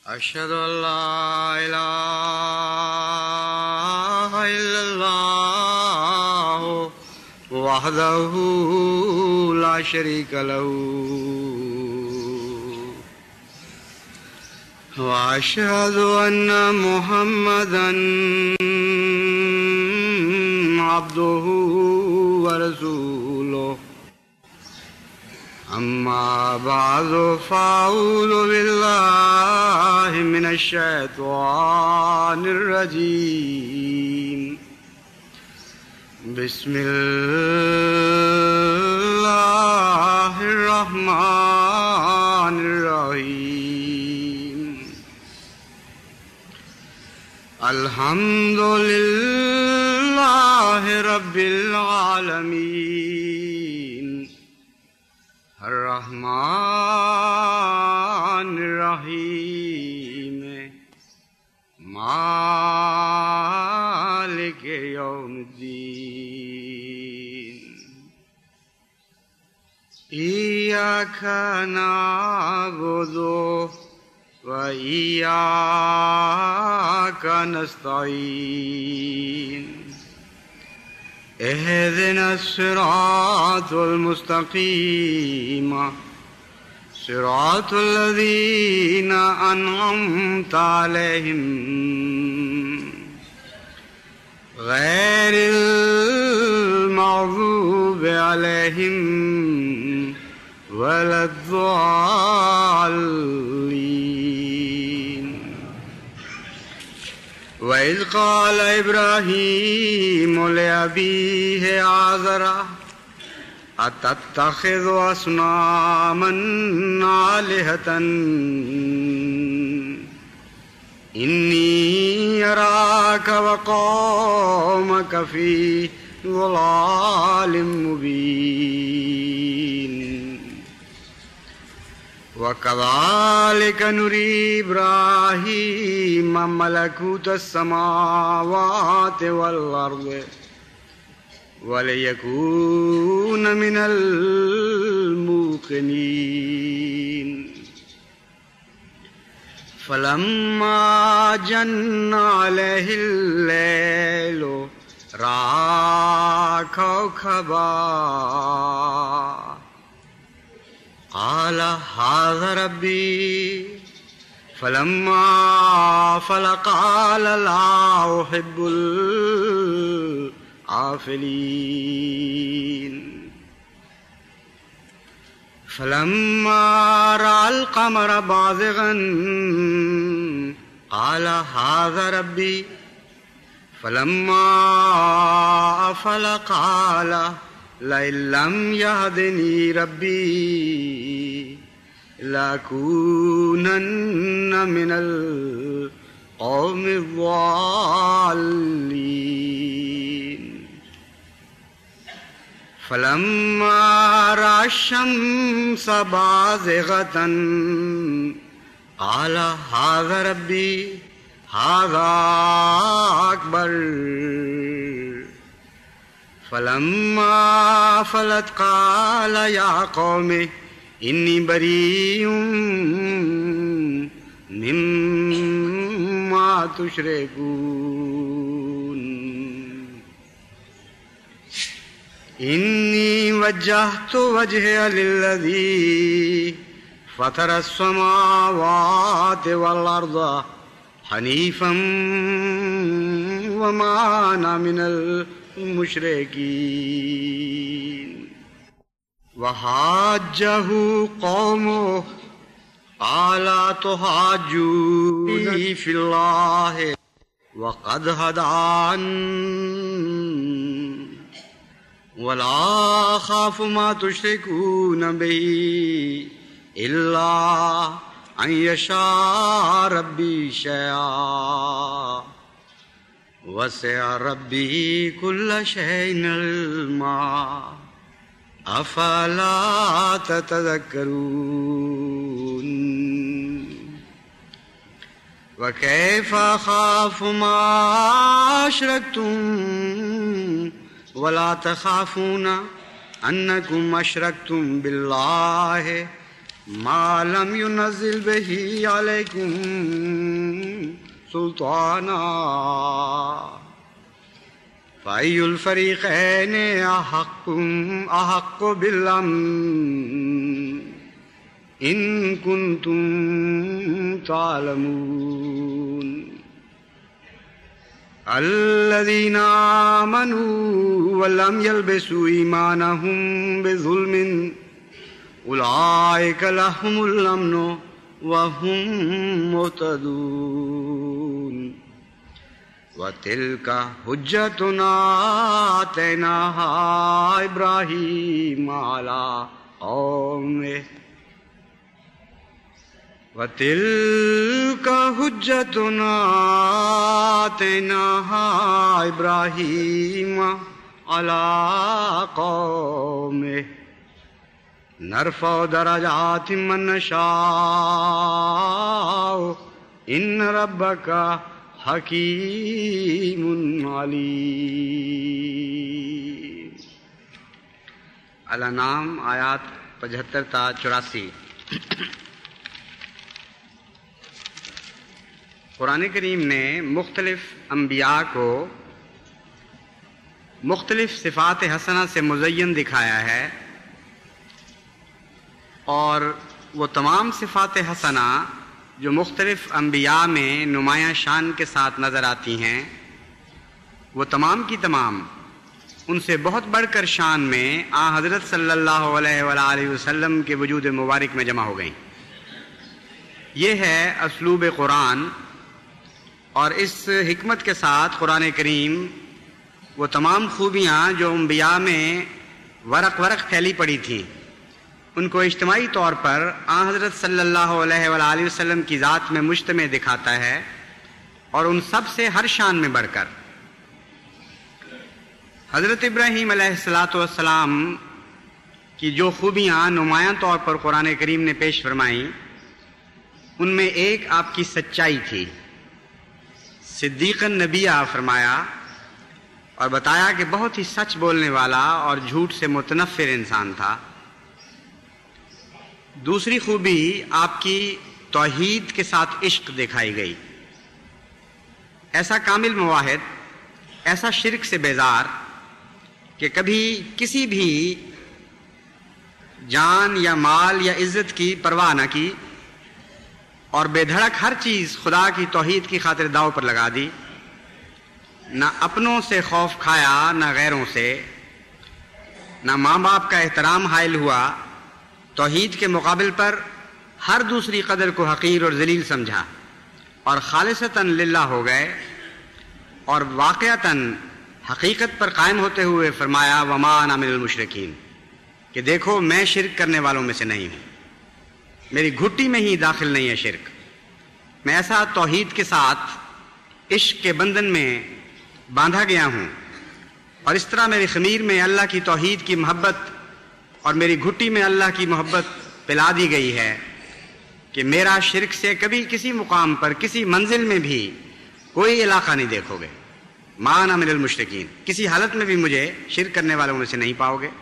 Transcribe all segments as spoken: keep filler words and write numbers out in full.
أشهد أن لا إله إلا الله وحده لا شريك له وأشهد أن محمدا عبده ورسوله أما بعد فأعوذ بالله من الشيطان الرجيم بسم الله الرحمن الرحيم الحمد لله رب العالمين الرحمن الرحيم مالك يوم الدين إياك نعبد وإياك نستعين اهدنا الصراط المستقيم صراط الذين أنعمت عليهم غير المغضوب عليهم ولا الضالين. وإذ قال إبراهيم لأبيه آزر أتتخذ أصناما آلهة إني أراك وقومك في ضلال مبين وكذلك نري إبراهيم ملكوت السماوات والأرض وليكون من الموقنين فلما جن عليه الليل رأى كوكبا قال هذا ربي فلما أفل قال لا أحب الآفلين فلما رأى القمر بازغا قال هذا ربي فلما أفل قال لئن لم يهدني ربي لأكونن من القوم الضالين فلما رأى الشمس بازغة قال هذا ربي هذا أكبر فلما أفلت قال يا قوم إني بريء مما تشركون إني وجهت وجهي للذي فطر السماوات والأرض حنيفا وما أنا من المشركين وحاجه قومه قال تحاجوني في الله وقد هدان ولا أخاف ما تشركون به إلا أن يشاء ربي شيئا وسع ربي كل شيء علما أفلا تتذكرون وكيف أخاف ما أشركتم ولا تخافون أنكم أشركتم بالله ما لم ينزل به عليكم سلطانا فأي الفريقين أحق أحق بالأمن إن كنتم تعلمون الذين آمنوا ولم يلبسوا إيمانهم بظلم أولئك لهم الأمن وهم مهتدون وتلك حجتنا آتيناها إبراهيم على قومه وتلك حجتنا آتيناها إبراهيم على قومه نرفع درجات من نشاء إن ربك حكيم عليم. الانعام آیات پچہتر تا چوراسی. قرآن کریم نے مختلف انبیاء کو مختلف صفات حسنہ سے مزین دکھایا ہے، اور وہ تمام صفات حسنہ جو مختلف انبیاء میں نمایاں شان کے ساتھ نظر آتی ہیں، وہ تمام کی تمام ان سے بہت بڑھ کر شان میں آن حضرت صلی اللہ علیہ وآلہ وسلم کے وجود مبارک میں جمع ہو گئیں. یہ ہے اسلوب قرآن، اور اس حکمت کے ساتھ قرآن کریم وہ تمام خوبیاں جو انبیاء میں ورق ورق پھیلی پڑی تھیں ان کو اجتماعی طور پر آن حضرت صلی اللہ علیہ وآلہ وسلم کی ذات میں مجتمع دکھاتا ہے، اور ان سب سے ہر شان میں بڑھ کر حضرت ابراہیم علیہ الصلاۃ والسلام کی جو خوبیاں نمایاں طور پر قرآن کریم نے پیش فرمائیں، ان میں ایک آپ کی سچائی تھی. صدیق النبیہ فرمایا اور بتایا کہ بہت ہی سچ بولنے والا اور جھوٹ سے متنفر انسان تھا. دوسری خوبی آپ کی توحید کے ساتھ عشق دکھائی گئی. ایسا کامل مواحد، ایسا شرک سے بیزار کہ کبھی کسی بھی جان یا مال یا عزت کی پرواہ نہ کی، اور بے دھڑک ہر چیز خدا کی توحید کی خاطر داؤ پر لگا دی. نہ اپنوں سے خوف کھایا، نہ غیروں سے، نہ ماں باپ کا احترام حائل ہوا. توحید کے مقابل پر ہر دوسری قدر کو حقیر اور ذلیل سمجھا، اور خالصتاً للہ ہو گئے، اور واقعتاً حقیقت پر قائم ہوتے ہوئے فرمایا وما انا من المشرکین، کہ دیکھو میں شرک کرنے والوں میں سے نہیں ہوں، میری گھٹی میں ہی داخل نہیں ہے شرک. میں ایسا توحید کے ساتھ عشق کے بندھن میں باندھا گیا ہوں، اور اس طرح میری خمیر میں اللہ کی توحید کی محبت اور میری گھٹی میں اللہ کی محبت پلا دی گئی ہے کہ میرا شرک سے کبھی کسی مقام پر، کسی منزل میں بھی کوئی علاقہ نہیں دیکھو گے. ما انا من المشرکین، کسی حالت میں بھی مجھے شرک کرنے والوں میں سے نہیں پاؤ گے.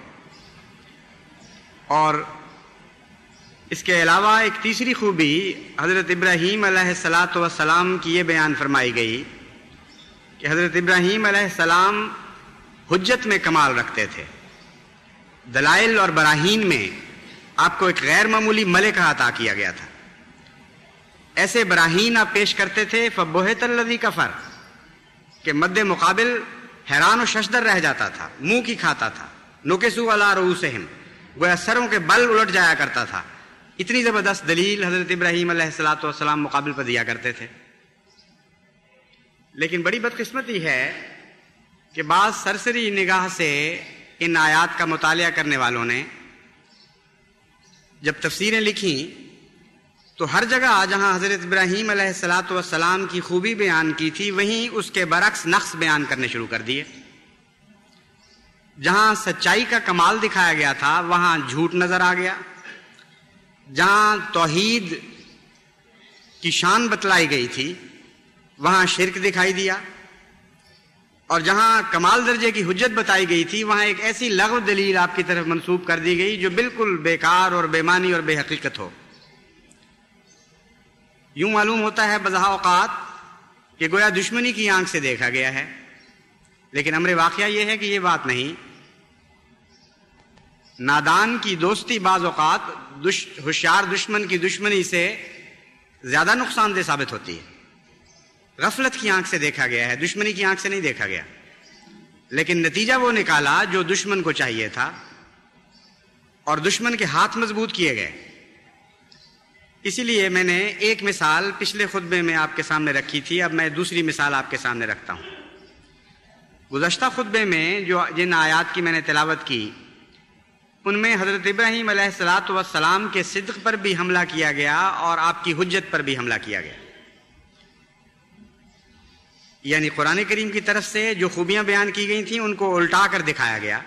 اور اس کے علاوہ ایک تیسری خوبی حضرت ابراہیم علیہ الصلاۃ والسلام کی یہ بیان فرمائی گئی کہ حضرت ابراہیم علیہ السلام حجت میں کمال رکھتے تھے. دلائل اور براہین میں آپ کو ایک غیر معمولی ملکہ عطا کیا گیا تھا. ایسے براہین آپ پیش کرتے تھے فبہت الذی کفر، کہ مد مقابل حیران و ششدر رہ جاتا تھا، منہ کی کھاتا تھا. نکسوا علی رؤوسہم، گویا سروں کے بل الٹ جایا کرتا تھا. اتنی زبردست دلیل حضرت ابراہیم علیہ الصلاۃ والسلام مقابل پر دیا کرتے تھے. لیکن بڑی بدقسمتی ہے کہ بعض سرسری نگاہ سے ان آیات کا مطالعہ کرنے والوں نے جب تفسیریں لکھیں تو ہر جگہ جہاں حضرت ابراہیم علیہ الصلاۃ والسلام کی خوبی بیان کی تھی وہیں اس کے برعکس نقص بیان کرنے شروع کر دیے. جہاں سچائی کا کمال دکھایا گیا تھا وہاں جھوٹ نظر آ گیا. جہاں توحید کی شان بتلائی گئی تھی وہاں شرک دکھائی دیا. اور جہاں کمال درجے کی حجت بتائی گئی تھی وہاں ایک ایسی لغو دلیل آپ کی طرف منسوب کر دی گئی جو بالکل بیکار اور بے معنی اور بے حقیقت ہو۔ یوں معلوم ہوتا ہے بعض اوقات کہ گویا دشمنی کی آنکھ سے دیکھا گیا ہے، لیکن امر واقعہ یہ ہے کہ یہ بات نہیں۔ نادان کی دوستی بعض اوقات دش... ہوشیار دشمن کی دشمنی سے زیادہ نقصان دہ ثابت ہوتی ہے۔ غفلت کی آنکھ سے دیکھا گیا ہے، دشمنی کی آنکھ سے نہیں دیکھا گیا، لیکن نتیجہ وہ نکالا جو دشمن کو چاہیے تھا، اور دشمن کے ہاتھ مضبوط کیے گئے۔ اسی لیے میں نے ایک مثال پچھلے خطبے میں آپ کے سامنے رکھی تھی، اب میں دوسری مثال آپ کے سامنے رکھتا ہوں۔ گزشتہ خطبے میں جو جن آیات کی میں نے تلاوت کی ان میں حضرت ابراہیم علیہ الصلاۃ والسلام کے صدق پر بھی حملہ کیا گیا اور آپ کی حجت پر بھی حملہ کیا گیا، یعنی قرآن کریم کی طرف سے جو خوبیاں بیان کی گئی تھیں ان کو الٹا کر دکھایا گیا۔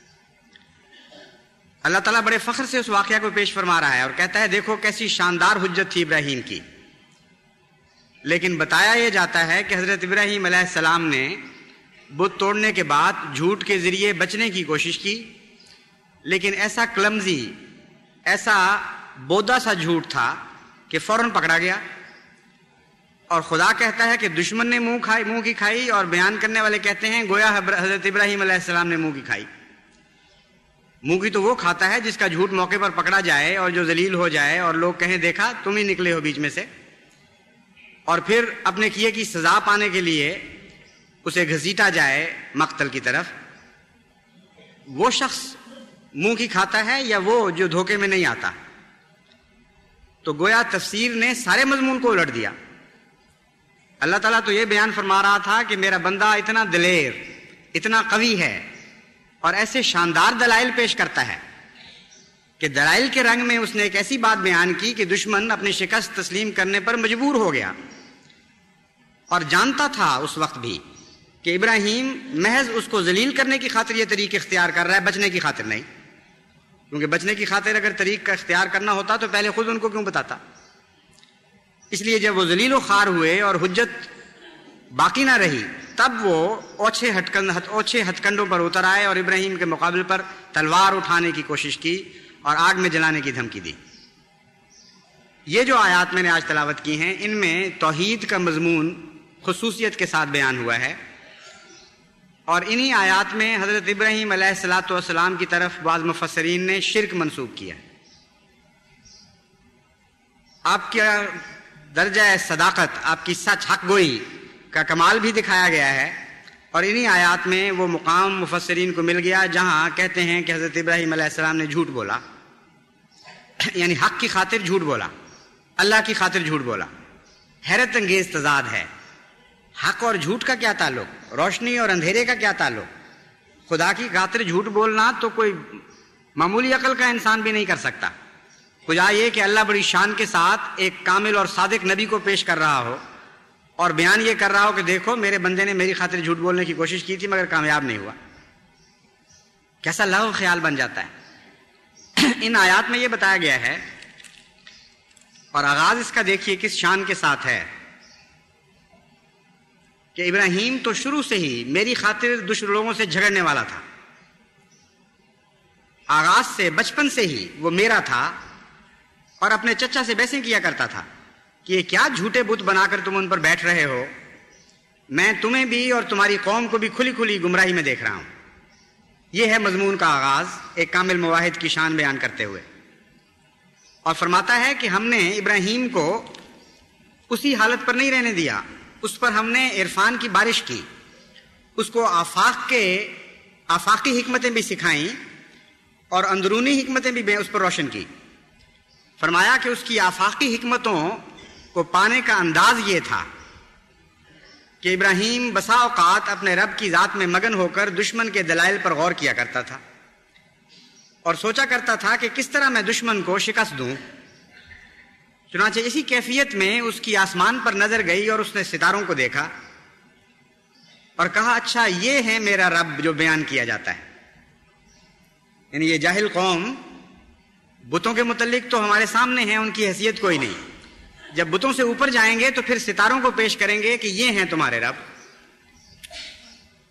اللہ تعالیٰ بڑے فخر سے اس واقعہ کو پیش فرما رہا ہے اور کہتا ہے دیکھو کیسی شاندار حجت تھی ابراہیم کی، لیکن بتایا یہ جاتا ہے کہ حضرت ابراہیم علیہ السلام نے بت توڑنے کے بعد جھوٹ کے ذریعے بچنے کی کوشش کی، لیکن ایسا کلمزی، ایسا بودا سا جھوٹ تھا کہ فوراً پکڑا گیا، اور خدا کہتا ہے کہ دشمن نے منہ کھائی منہ کی کھائی، اور بیان کرنے والے کہتے ہیں گویا حضرت ابراہیم علیہ السلام نے منہ کی کھائی۔ منہ کی تو وہ کھاتا ہے جس کا جھوٹ موقع پر پکڑا جائے اور جو ذلیل ہو جائے اور لوگ کہیں دیکھا تم ہی نکلے ہو بیچ میں سے، اور پھر اپنے کیے کی سزا پانے کے لیے اسے گھسیٹا جائے مقتل کی طرف۔ وہ شخص منہ کی کھاتا ہے یا وہ جو دھوکے میں نہیں آتا؟ تو گویا تفسیر نے سارے مضمون کو الٹ دیا۔ اللہ تعالیٰ تو یہ بیان فرما رہا تھا کہ میرا بندہ اتنا دلیر، اتنا قوی ہے، اور ایسے شاندار دلائل پیش کرتا ہے کہ دلائل کے رنگ میں اس نے ایک ایسی بات بیان کی کہ دشمن اپنی شکست تسلیم کرنے پر مجبور ہو گیا، اور جانتا تھا اس وقت بھی کہ ابراہیم محض اس کو ذلیل کرنے کی خاطر یہ طریق اختیار کر رہا ہے، بچنے کی خاطر نہیں، کیونکہ بچنے کی خاطر اگر طریق کا اختیار کرنا ہوتا تو پہلے خود ان کو کیوں بتاتا۔ اس لیے جب وہ ذلیل و خوار ہوئے اور حجت باقی نہ رہی تب وہ اوچھے ہتکن اوچھے ہتھ کنڈوں پر اتر آئے اور ابراہیم کے مقابلے پر تلوار اٹھانے کی کوشش کی اور آگ میں جلانے کی دھمکی دی۔ یہ جو آیات میں نے آج تلاوت کی ہیں ان میں توحید کا مضمون خصوصیت کے ساتھ بیان ہوا ہے، اور انہی آیات میں حضرت ابراہیم علیہ الصلاۃ والسلام کی طرف بعض مفسرین نے شرک منسوب کیا۔ آپ کا درجہ صداقت، آپ کی سچ حق گوئی کا کمال بھی دکھایا گیا ہے، اور انہی آیات میں وہ مقام مفسرین کو مل گیا جہاں کہتے ہیں کہ حضرت ابراہیم علیہ السلام نے جھوٹ بولا، یعنی حق کی خاطر جھوٹ بولا، اللہ کی خاطر جھوٹ بولا۔ حیرت انگیز تضاد ہے، حق اور جھوٹ کا کیا تعلق، روشنی اور اندھیرے کا کیا تعلق؟ خدا کی خاطر جھوٹ بولنا تو کوئی معمولی عقل کا انسان بھی نہیں کر سکتا، خدا یہ کہ اللہ بڑی شان کے ساتھ ایک کامل اور صادق نبی کو پیش کر رہا ہو اور بیان یہ کر رہا ہو کہ دیکھو میرے بندے نے میری خاطر جھوٹ بولنے کی کوشش کی تھی مگر کامیاب نہیں ہوا، کیسا لغو خیال بن جاتا ہے۔ ان آیات میں یہ بتایا گیا ہے، اور آغاز اس کا دیکھیے کس شان کے ساتھ ہے کہ ابراہیم تو شروع سے ہی میری خاطر دوسرے لوگوں سے جھگڑنے والا تھا، آغاز سے بچپن سے ہی وہ میرا تھا، اور اپنے چچا سے بحثیں کیا کرتا تھا کہ یہ کیا جھوٹے بت بنا کر تم ان پر بیٹھ رہے ہو، میں تمہیں بھی اور تمہاری قوم کو بھی کھلی کھلی گمراہی میں دیکھ رہا ہوں۔ یہ ہے مضمون کا آغاز ایک کامل موحد کی شان بیان کرتے ہوئے، اور فرماتا ہے کہ ہم نے ابراہیم کو اسی حالت پر نہیں رہنے دیا، اس پر ہم نے عرفان کی بارش کی، اس کو آفاق کے آفاقی حکمتیں بھی سکھائیں اور اندرونی حکمتیں بھی اس پر روشن کی۔ فرمایا کہ اس کی آفاقی حکمتوں کو پانے کا انداز یہ تھا کہ ابراہیم بسا اوقات اپنے رب کی ذات میں مگن ہو کر دشمن کے دلائل پر غور کیا کرتا تھا اور سوچا کرتا تھا کہ کس طرح میں دشمن کو شکست دوں۔ چنانچہ اسی کیفیت میں اس کی آسمان پر نظر گئی اور اس نے ستاروں کو دیکھا اور کہا اچھا یہ ہے میرا رب جو بیان کیا جاتا ہے۔ یعنی یہ جاہل قوم بتوں کے متعلق تو ہمارے سامنے ہیں، ان کی حیثیت کوئی نہیں، جب بتوں سے اوپر جائیں گے تو پھر ستاروں کو پیش کریں گے کہ یہ ہیں تمہارے رب۔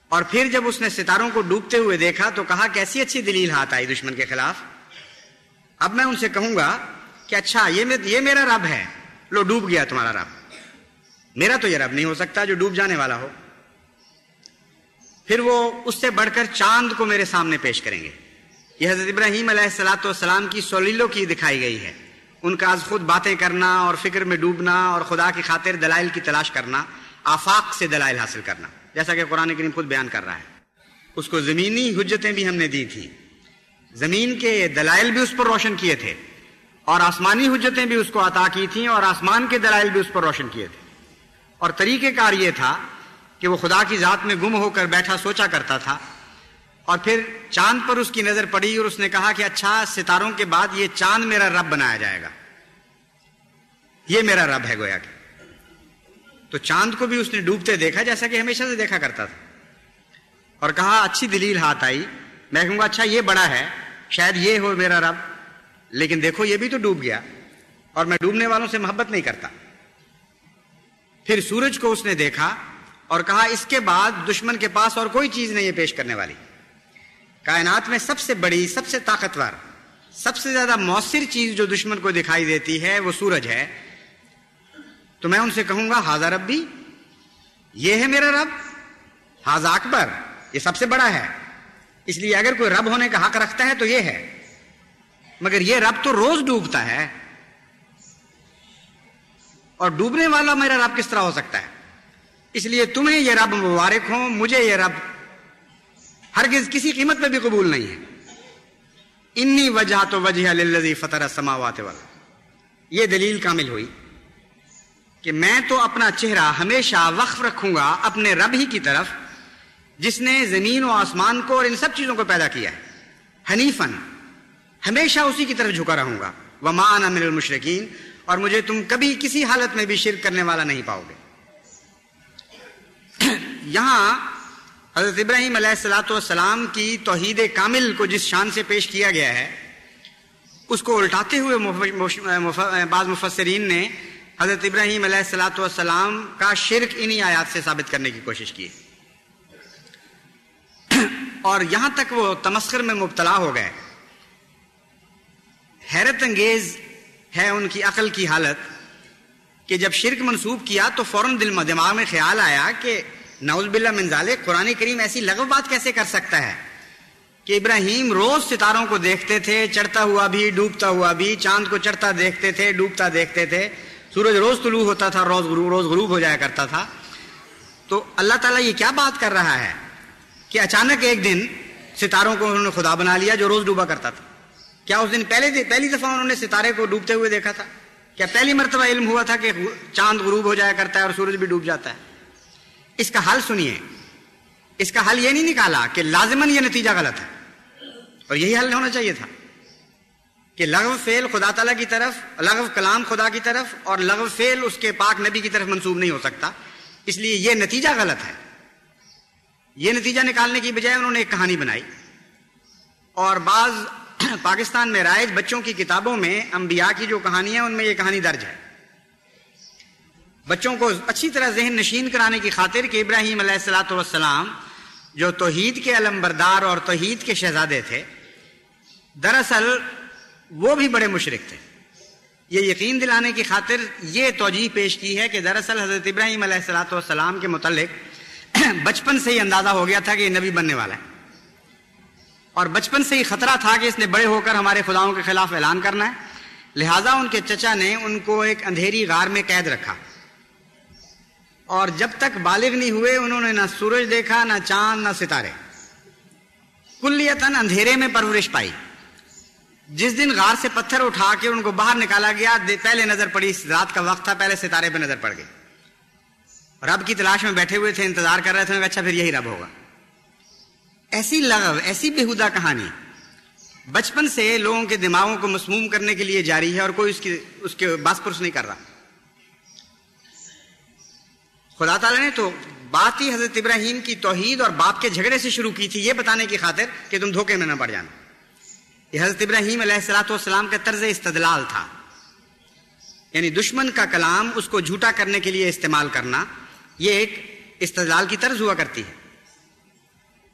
اور پھر جب اس نے ستاروں کو ڈوبتے ہوئے دیکھا تو کہا کیسی اچھی دلیل ہاتھ آئی دشمن کے خلاف. اب میں ان سے کہوں گا کہ اچھا یہ یہ میرا رب ہے. لو ڈوب گیا تمہارا رب. میرا تو یہ رب نہیں ہو سکتا جو ڈوب جانے والا ہو. پھر وہ اس سے بڑھ کر چاند کو میرے سامنے پیش کریں گے. یہ حضرت ابراہیم علیہ الصلوۃ والسلام کی سولیلوں کی دکھائی گئی ہے. ان کا از خود باتیں کرنا اور فکر میں ڈوبنا اور خدا کی خاطر دلائل کی تلاش کرنا, آفاق سے دلائل حاصل کرنا, جیسا کہ قرآن کریم خود بیان کر رہا ہے. اس کو زمینی حجتیں بھی ہم نے دی تھیں, زمین کے دلائل بھی اس پر روشن کیے تھے, اور آسمانی حجتیں بھی اس کو عطا کی تھیں, اور آسمان کے دلائل بھی اس پر روشن کیے تھے. اور طریقہ کار یہ تھا کہ وہ خدا کی ذات میں گم ہو کر بیٹھا سوچا کرتا تھا, اور پھر چاند پر اس کی نظر پڑی اور اس نے کہا کہ اچھا ستاروں کے بعد یہ چاند میرا رب بنایا جائے گا, یہ میرا رب ہے گویا کہ. تو چاند کو بھی اس نے ڈوبتے دیکھا جیسا کہ ہمیشہ سے دیکھا کرتا تھا, اور کہا اچھی دلیل ہاتھ آئی. میں کہوں گا اچھا یہ بڑا ہے, شاید یہ ہو میرا رب, لیکن دیکھو یہ بھی تو ڈوب گیا, اور میں ڈوبنے والوں سے محبت نہیں کرتا. پھر سورج کو اس نے دیکھا اور کہا اس کے بعد دشمن کے پاس اور کوئی چیز نہیں ہے پیش کرنے والی. کائنات میں سب سے بڑی, سب سے طاقتور, سب سے زیادہ مؤثر چیز جو دشمن کو دکھائی دیتی ہے وہ سورج ہے. تو میں ان سے کہوں گا ہاذا ربی, یہ ہے میرا رب, ہاذا اکبر, یہ سب سے بڑا ہے. اس لیے اگر کوئی رب ہونے کا حق رکھتا ہے تو یہ ہے, مگر یہ رب تو روز ڈوبتا ہے, اور ڈوبنے والا میرا رب کس طرح ہو سکتا ہے؟ اس لیے تمہیں یہ رب مبارک ہوں, مجھے یہ رب ہرگز کسی قیمت پہ بھی قبول نہیں ہے. انی وجہت وجہ للذی فطر السماوات والارض, یہ دلیل کامل ہوئی کہ میں تو اپنا چہرہ ہمیشہ وقف رکھوں گا اپنے رب ہی کی طرف جس نے زمین و آسمان کو اور ان سب چیزوں کو پیدا کیا ہے. حنیفاً, ہمیشہ اسی کی طرف جھکا رہوں گا. وما انا من المشرکین, اور مجھے تم کبھی کسی حالت میں بھی شرک کرنے والا نہیں پاؤ گے. یہاں حضرت ابراہیم علیہ الصلوۃ والسلام کی توحید کامل کو جس شان سے پیش کیا گیا ہے اس کو الٹاتے ہوئے بعض مفسرین نے حضرت ابراہیم علیہ الصلوۃ والسلام کا شرک انہی آیات سے ثابت کرنے کی کوشش کی, اور یہاں تک وہ تمسخر میں مبتلا ہو گئے. حیرت انگیز ہے ان کی عقل کی حالت کہ جب شرک منسوب کیا تو فوراً دل دماغ میں خیال آیا کہ نعوذ باللہ من ذالک, قرآن کریم ایسی لغو بات کیسے کر سکتا ہے کہ ابراہیم روز ستاروں کو دیکھتے تھے, چڑھتا ہوا بھی ڈوبتا ہوا بھی, چاند کو چڑھتا دیکھتے تھے ڈوبتا دیکھتے تھے, سورج روز طلوع ہوتا تھا روز غروب روز غروب ہو جایا کرتا تھا. تو اللہ تعالیٰ یہ کیا بات کر رہا ہے کہ اچانک ایک دن ستاروں کو انہوں نے خدا بنا لیا جو روز ڈوبا کرتا تھا؟ کیا اس دن پہلے پہلی دفعہ انہوں نے ستارے کو ڈوبتے ہوئے دیکھا تھا؟ کیا پہلی مرتبہ علم ہوا تھا کہ چاند غروب ہو جایا کرتا ہے اور سورج بھی ڈوب جاتا ہے؟ اس کا حل سنیے. اس کا حل یہ نہیں نکالا کہ لازماً یہ نتیجہ غلط ہے, اور یہی حل ہونا چاہیے تھا کہ لغو فعل خدا تعالیٰ کی طرف, لغو کلام خدا کی طرف, اور لغو فعل اس کے پاک نبی کی طرف منسوب نہیں ہو سکتا. اس لیے یہ نتیجہ غلط ہے. یہ نتیجہ نکالنے کی بجائے انہوں نے ایک کہانی بنائی, اور بعض پاکستان میں رائج بچوں کی کتابوں میں انبیاء کی جو کہانیاں ان میں یہ کہانی درج ہے. بچوں کو اچھی طرح ذہن نشین کرانے کی خاطر کہ ابراہیم علیہ الصلوۃ والسلام جو توحید کے علمبردار اور توحید کے شہزادے تھے, دراصل وہ بھی بڑے مشرک تھے. یہ یقین دلانے کی خاطر یہ توجیہ پیش کی ہے کہ دراصل حضرت ابراہیم علیہ الصلوۃ والسلام کے متعلق بچپن سے ہی اندازہ ہو گیا تھا کہ یہ نبی بننے والا ہے, اور بچپن سے ہی خطرہ تھا کہ اس نے بڑے ہو کر ہمارے خداؤں کے خلاف اعلان کرنا ہے. لہٰذا ان کے چچا نے ان کو ایک اندھیری غار میں قید رکھا, اور جب تک بالغ نہیں ہوئے انہوں نے نہ سورج دیکھا, نہ چاند, نہ ستارے, کلیتاً اندھیرے میں پرورش پائی. جس دن غار سے پتھر اٹھا کے ان کو باہر نکالا گیا, پہلے نظر پڑی, رات کا وقت تھا, پہلے ستارے پہ نظر پڑ گئی. رب کی تلاش میں بیٹھے ہوئے تھے, انتظار کر رہے تھے, اچھا پھر یہی رب ہوگا. ایسی لغو, ایسی بےہودہ کہانی بچپن سے لوگوں کے دماغوں کو مسموم کرنے کے لیے جاری ہے, اور کوئی اس کی اس کے باس پرس نہیں کر رہا. خدا تعالیٰ نے تو بات ہی حضرت ابراہیم کی توحید اور باپ کے جھگڑے سے شروع کی تھی, یہ بتانے کی خاطر کہ تم دھوکے میں نہ پڑ جانا. یہ حضرت ابراہیم علیہ الصلوۃ والسلام کا طرز استدلال تھا, یعنی دشمن کا کلام اس کو جھوٹا کرنے کے لیے استعمال کرنا, یہ ایک استدلال کی طرز ہوا کرتی ہے.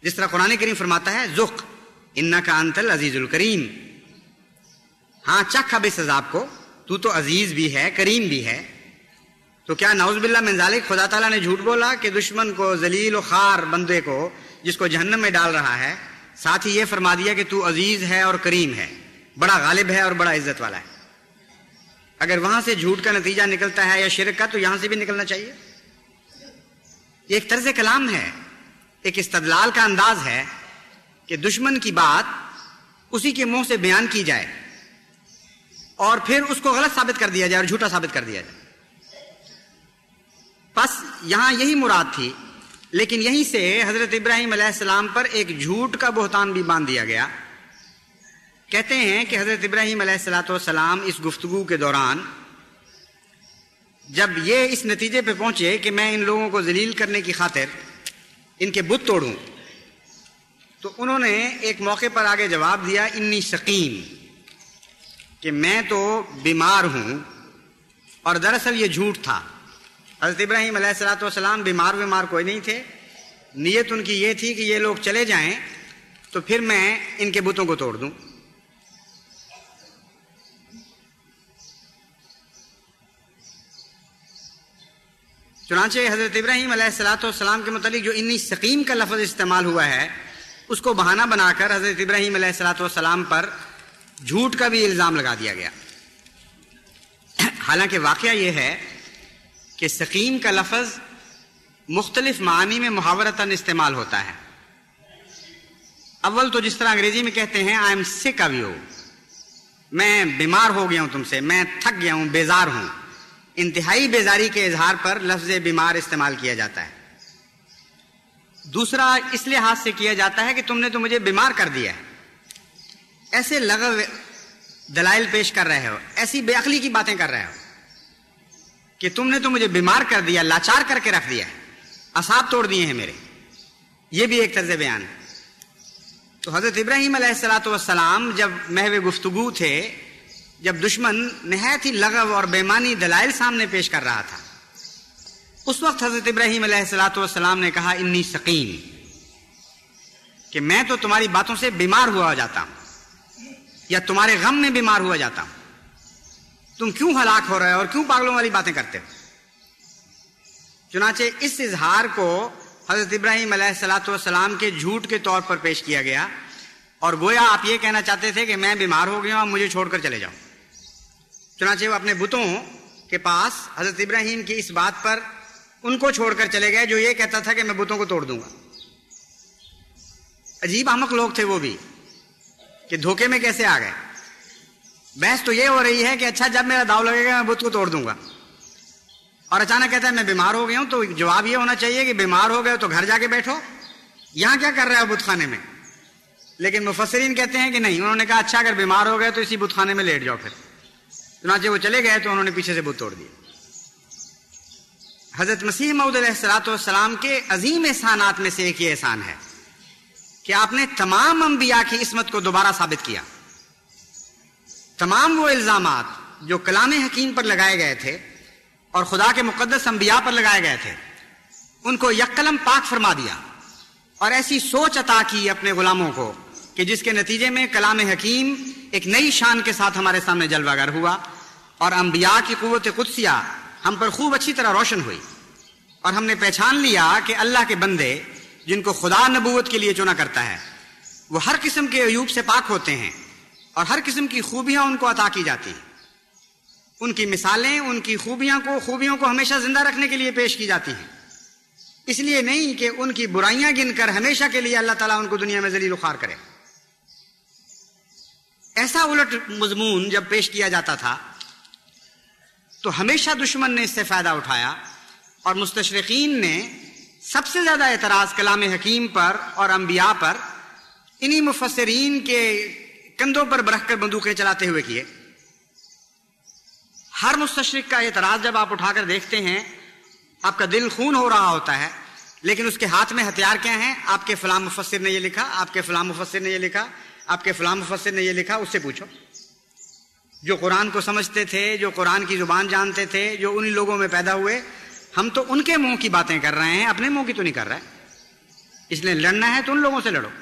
جس طرح قرآن کریم فرماتا ہے ذق انکا انت العزیز الکریم، ہاں چکھ اب اس عذاب کو، تو تو عزیز بھی ہے کریم بھی ہے۔ تو کیا نعوذ باللہ من ذالک خدا تعالیٰ نے جھوٹ بولا کہ دشمن کو، ذلیل و خوار بندے کو جس کو جہنم میں ڈال رہا ہے، ساتھ ہی یہ فرما دیا کہ تو عزیز ہے اور کریم ہے، بڑا غالب ہے اور بڑا عزت والا ہے۔ اگر وہاں سے جھوٹ کا نتیجہ نکلتا ہے یا شرک کا، تو یہاں سے بھی نکلنا چاہیے۔ یہ ایک طرز کلام ہے، ایک استدلال کا انداز ہے کہ دشمن کی بات اسی کے منہ سے بیان کی جائے اور پھر اس کو غلط ثابت کر دیا جائے اور جھوٹا ثابت کر دیا جائے۔ بس یہاں یہی مراد تھی، لیکن یہیں سے حضرت ابراہیم علیہ السلام پر ایک جھوٹ کا بہتان بھی باندھ دیا گیا۔ کہتے ہیں کہ حضرت ابراہیم علیہ الصلوۃ والسلام اس گفتگو کے دوران جب یہ اس نتیجے پہ پہنچے کہ میں ان لوگوں کو ذلیل کرنے کی خاطر ان کے بت توڑوں، تو انہوں نے ایک موقع پر آگے جواب دیا انی سقیم، کہ میں تو بیمار ہوں، اور دراصل یہ جھوٹ تھا۔ حضرت ابراہیم علیہ الصلوۃ والسلام بیمار بیمار کوئی نہیں تھے، نیت ان کی یہ تھی کہ یہ لوگ چلے جائیں تو پھر میں ان کے بتوں کو توڑ دوں۔ چنانچہ حضرت ابراہیم علیہ الصلوۃ والسلام کے متعلق جو انی سقیم کا لفظ استعمال ہوا ہے، اس کو بہانہ بنا کر حضرت ابراہیم علیہ الصلوۃ والسلام پر جھوٹ کا بھی الزام لگا دیا گیا۔ حالانکہ واقعہ یہ ہے کہ سقیم کا لفظ مختلف معانی میں محاورتاً استعمال ہوتا ہے۔ اول تو جس طرح انگریزی میں کہتے ہیں I am sick of you, میں بیمار ہو گیا ہوں تم سے، میں تھک گیا ہوں، بیزار ہوں، انتہائی بیزاری کے اظہار پر لفظ بیمار استعمال کیا جاتا ہے۔ دوسرا اس لحاظ سے کیا جاتا ہے کہ تم نے تو مجھے بیمار کر دیا ہے، ایسے لغو دلائل پیش کر رہے ہو، ایسی بے عقلی کی باتیں کر رہے ہو کہ تم نے تو مجھے بیمار کر دیا، لاچار کر کے رکھ دیا ہے، اعصاب توڑ دیے ہیں میرے۔ یہ بھی ایک طرز بیان ہے۔ تو حضرت ابراہیم علیہ الصلوۃ والسلام جب محو گفتگو تھے، جب دشمن نہایت ہی لغو اور بےمانی دلائل سامنے پیش کر رہا تھا، اس وقت حضرت ابراہیم علیہ الصلوۃ والسلام نے کہا انی سقیم، کہ میں تو تمہاری باتوں سے بیمار ہوا جاتا ہوں یا تمہارے غم میں بیمار ہوا جاتا ہوں، تم کیوں ہلاک ہو رہے ہو اور کیوں پاگلوں والی باتیں کرتے ہو۔ چنانچہ اس اظہار کو حضرت ابراہیم علیہ الصلوۃ والسلام کے جھوٹ کے طور پر پیش کیا گیا، اور گویا آپ یہ کہنا چاہتے تھے کہ میں بیمار ہو گیا ہوں، مجھے چھوڑ کر چلے جاؤ۔ چنانچہ وہ اپنے بتوں کے پاس حضرت ابراہیم کی اس بات پر ان کو چھوڑ کر چلے گئے جو یہ کہتا تھا کہ میں بتوں کو توڑ دوں گا۔ عجیب احمق لوگ تھے وہ بھی کہ دھوکے میں کیسے آ گئے۔ بحث تو یہ ہو رہی ہے کہ اچھا جب میرا داؤ لگے گا میں بت کو توڑ دوں گا، اور اچانک کہتا ہے میں بیمار ہو گیا ہوں۔ تو جواب یہ ہونا چاہیے کہ بیمار ہو گئے تو گھر جا کے بیٹھو، یہاں کیا کر رہے ہو بت خانے میں؟ لیکن مفسرین کہتے ہیں کہ نہیں، انہوں نے کہا اچھا اگر بیمار ہو گئے تو اسی بت خانے میں لیٹ جاؤ۔ پھر چنانچہ وہ چلے گئے تو انہوں نے پیچھے سے بت توڑ دیے۔ حضرت مسیح موعود علیہ الصلوۃ والسلام کے عظیم احسانات میں سے ایک یہ احسان ہے کہ آپ نے تمام انبیاء کی عصمت کو دوبارہ ثابت کیا۔ تمام وہ الزامات جو کلام حکیم پر لگائے گئے تھے اور خدا کے مقدس انبیاء پر لگائے گئے تھے، ان کو یک قلم پاک فرما دیا، اور ایسی سوچ عطا کی اپنے غلاموں کو کہ جس کے نتیجے میں کلام حکیم ایک نئی شان کے ساتھ ہمارے سامنے جلوہ گر ہوا، اور انبیاء کی قوت قدسیہ ہم پر خوب اچھی طرح روشن ہوئی، اور ہم نے پہچان لیا کہ اللہ کے بندے جن کو خدا نبوت کے لیے چنا کرتا ہے وہ ہر قسم کے عیوب سے پاک ہوتے ہیں، اور ہر قسم کی خوبیاں ان کو عطا کی جاتی ہیں۔ ان کی مثالیں، ان کی خوبیاں کو خوبیوں کو ہمیشہ زندہ رکھنے کے لیے پیش کی جاتی ہیں، اس لیے نہیں کہ ان کی برائیاں گن کر ہمیشہ کے لیے اللہ تعالیٰ ان کو دنیا میں ذلیل و خوار کرے۔ ایسا الٹ مضمون جب پیش کیا جاتا تھا تو ہمیشہ دشمن نے اس سے فائدہ اٹھایا، اور مستشرقین نے سب سے زیادہ اعتراض کلام حکیم پر اور انبیاء پر انہی مفسرین کے کندھوں پر برکھ کر بندوقیں چلاتے ہوئے کیے۔ ہر مستشرق کا اعتراض جب آپ اٹھا کر دیکھتے ہیں، آپ کا دل خون ہو رہا ہوتا ہے، لیکن اس کے ہاتھ میں ہتھیار کیا ہیں؟ آپ کے فلاں مفسر نے یہ لکھا، آپ کے فلاں مفسر نے یہ لکھا، آپ کے فلاں مفسر نے یہ لکھا، اس سے پوچھو۔ جو قرآن کو سمجھتے تھے، جو قرآن کی زبان جانتے تھے، جو انہی لوگوں میں پیدا ہوئے، ہم تو ان کے منہ کی باتیں کر رہے ہیں، اپنے منہ کی تو نہیں کر رہے۔ اس لیے لڑنا ہے تو ان لوگوں سے لڑو.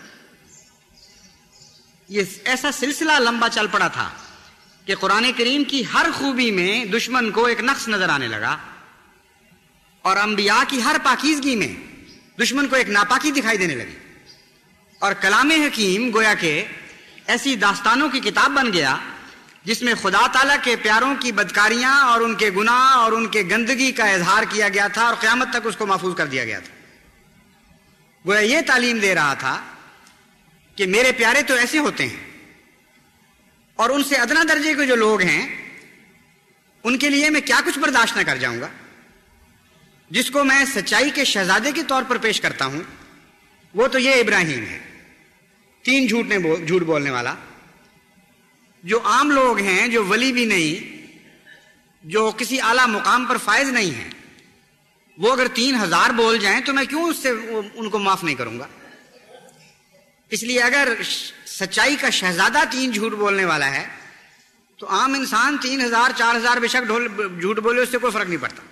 یہ ایسا سلسلہ لمبا چل پڑا تھا کہ قرآن کریم کی ہر خوبی میں دشمن کو ایک نقص نظر آنے لگا، اور انبیاء کی ہر پاکیزگی میں دشمن کو ایک ناپاکی دکھائی دینے لگی. اور کلام حکیم گویا کہ ایسی داستانوں کی کتاب بن گیا جس میں خدا تعالیٰ کے پیاروں کی بدکاریاں اور ان کے گناہ اور ان کے گندگی کا اظہار کیا گیا تھا، اور قیامت تک اس کو محفوظ کر دیا گیا تھا. گویا یہ تعلیم دے رہا تھا کہ میرے پیارے تو ایسے ہوتے ہیں، اور ان سے ادنا درجے کے جو لوگ ہیں ان کے لیے میں کیا کچھ برداشت نہ کر جاؤں گا. جس کو میں سچائی کے شہزادے کے طور پر پیش کرتا ہوں وہ تو یہ ابراہیم ہے، تین جھوٹ نے بول جھوٹ بولنے والا. جو عام لوگ ہیں، جو ولی بھی نہیں، جو کسی اعلیٰ مقام پر فائز نہیں ہیں، وہ اگر تین ہزار بول جائیں تو میں کیوں اس سے ان کو معاف نہیں کروں گا. اس لیے اگر سچائی کا شہزادہ تین جھوٹ بولنے والا ہے تو عام انسان تین ہزار چار ہزار بے شک جھوٹ بولے اس سے کوئی فرق نہیں پڑتا.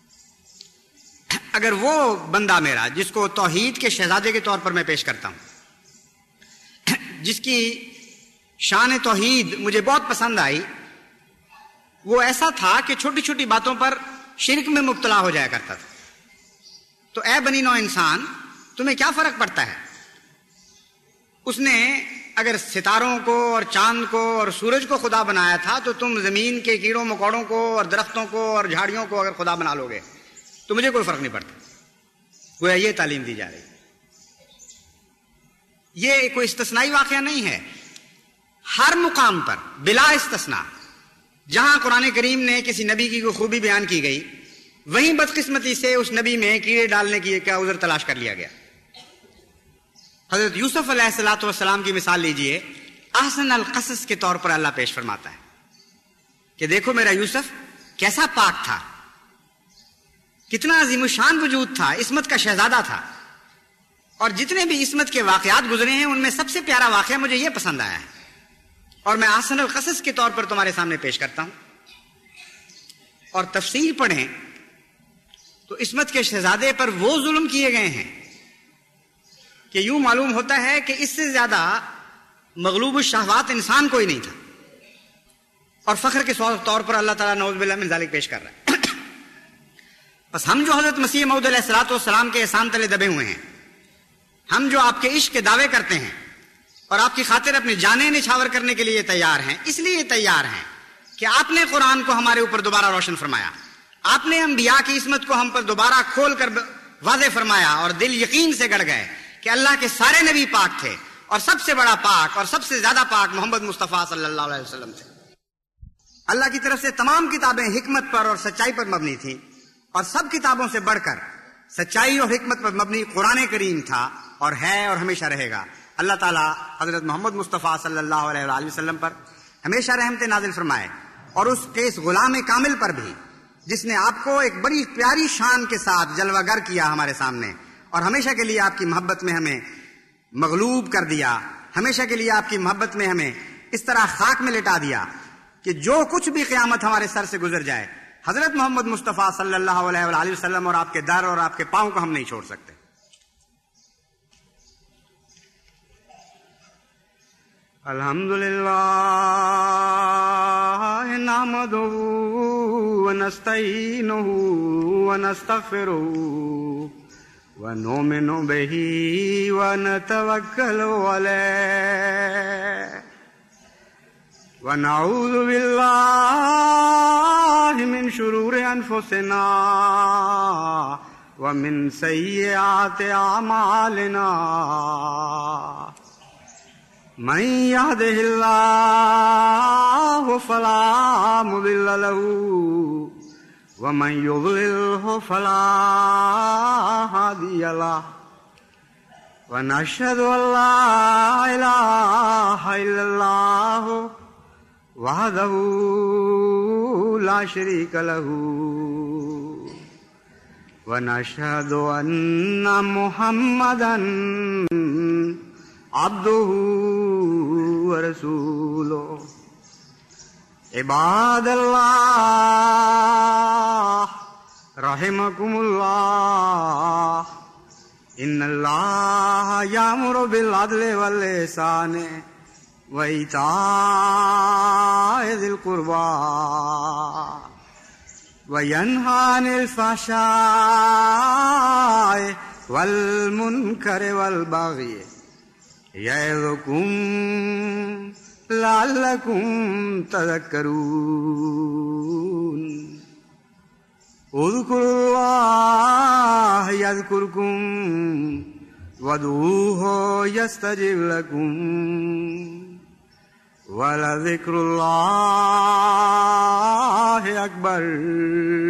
اگر وہ بندہ میرا جس کو توحید کے شہزادے کے طور پر میں پیش کرتا ہوں، جس کی شان توحید مجھے بہت پسند آئی، وہ ایسا تھا کہ چھوٹی چھوٹی باتوں پر شرک میں مبتلا ہو جایا کرتا تھا. تو اے بنی نوع انسان، تمہیں کیا فرق پڑتا ہے؟ اس نے اگر ستاروں کو اور چاند کو اور سورج کو خدا بنایا تھا تو تم زمین کے کیڑوں مکوڑوں کو اور درختوں کو اور جھاڑیوں کو اگر خدا بنا لو گے تو مجھے کوئی فرق نہیں پڑتا. گویا یہ تعلیم دی جا رہی. یہ کوئی استثنائی واقعہ نہیں ہے. ہر مقام پر بلا استثناء جہاں قرآن کریم نے کسی نبی کی کوئی خوبی بیان کی گئی، وہیں بدقسمتی سے اس نبی میں کیڑے ڈالنے کی کیا عذر تلاش کر لیا گیا. حضرت یوسف علیہ الصلوۃ والسلام کی مثال لیجئے. احسن القصص کے طور پر اللہ پیش فرماتا ہے کہ دیکھو میرا یوسف کیسا پاک تھا، کتنا عظیم الشان وجود تھا، عصمت کا شہزادہ تھا. اور جتنے بھی عصمت کے واقعات گزرے ہیں ان میں سب سے پیارا واقعہ مجھے یہ پسند آیا ہے، اور میں احسن القصص کے طور پر تمہارے سامنے پیش کرتا ہوں. اور تفسیر پڑھیں تو عصمت کے شہزادے پر وہ ظلم کیے گئے ہیں کہ یوں معلوم ہوتا ہے کہ اس سے زیادہ مغلوب الشہوات انسان کوئی نہیں تھا. اور فخر کے طور پر اللہ تعالیٰ نعوذ باللہ من ذالک پیش کر رہا ہے. بس ہم جو حضرت مسیح موعود علیہ الصلوۃ والسلام کے احسان تلے دبے ہوئے ہیں، ہم جو آپ کے عشق کے دعوے کرتے ہیں اور آپ کی خاطر اپنی جانیں نچھاور کرنے کے لیے تیار ہیں، اس لیے تیار ہیں کہ آپ نے قرآن کو ہمارے اوپر دوبارہ روشن فرمایا، آپ نے انبیاء کی عصمت کو ہم پر دوبارہ کھول کر واضح فرمایا، اور دل یقین سے گڑ گئے کہ اللہ کے سارے نبی پاک تھے، اور سب سے بڑا پاک اور سب سے زیادہ پاک محمد مصطفیٰ صلی اللہ علیہ وسلم تھے. اللہ کی طرف سے تمام کتابیں حکمت پر اور سچائی پر مبنی تھیں، اور سب کتابوں سے بڑھ کر سچائی اور حکمت پر مبنی قرآن کریم تھا، اور ہے اور ہمیشہ رہے گا. اللہ تعالیٰ حضرت محمد مصطفیٰ صلی اللہ علیہ وآلہ وسلم پر ہمیشہ رحمت نازل فرمائے، اور اس کے اس غلام کامل پر بھی جس نے آپ کو ایک بڑی پیاری شان کے ساتھ جلوہ گر کیا ہمارے سامنے، اور ہمیشہ کے لیے آپ کی محبت میں ہمیں مغلوب کر دیا، ہمیشہ کے لیے آپ کی محبت میں ہمیں اس طرح خاک میں لٹا دیا کہ جو کچھ بھی قیامت ہمارے سر سے گزر جائے، حضرت محمد مصطفیٰ صلی اللہ علیہ وآلہ وسلم اور آپ کے در اور آپ کے پاؤں کو ہم نہیں چھوڑ سکتے. الحمدللہ نحمدہ ونستعینہ ونستغفرہ ونؤمن بہ ونتوکل علیہ ونعوذ باللہ من شرور انفسنا ومن سیئات اعمالنا. من يهده الله فلا مضل له ومن يضلله فلا هادي له ونشهد أن لا إله إلا الله وحده لا شريك له ونشهد أن محمدا عبده ورسوله. عباد اللہ رحمکم اللہ ان اللہ یامر بالعدل والاحسان وایتاء ذی القربى وینہی عن الفحشاء والمنکر والبغی یعظکم لعلکم تذکرون اذکروا اللہ یذکرکم وادعوہ یستجب لکم وَلَذِكْرُ اللَّهِ أَكْبَرُ